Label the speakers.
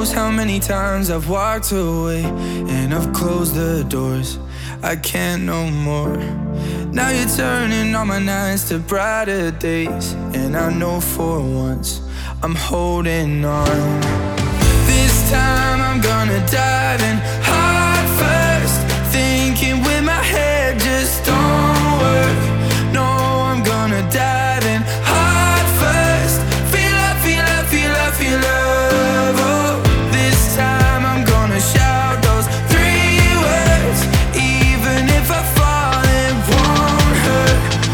Speaker 1: knows how many times I've walked away and I've closed the doors. I can't no more. Now you're turning all my nights to brighter days, and I know for once I'm holding on. This time I'm gonna dive in,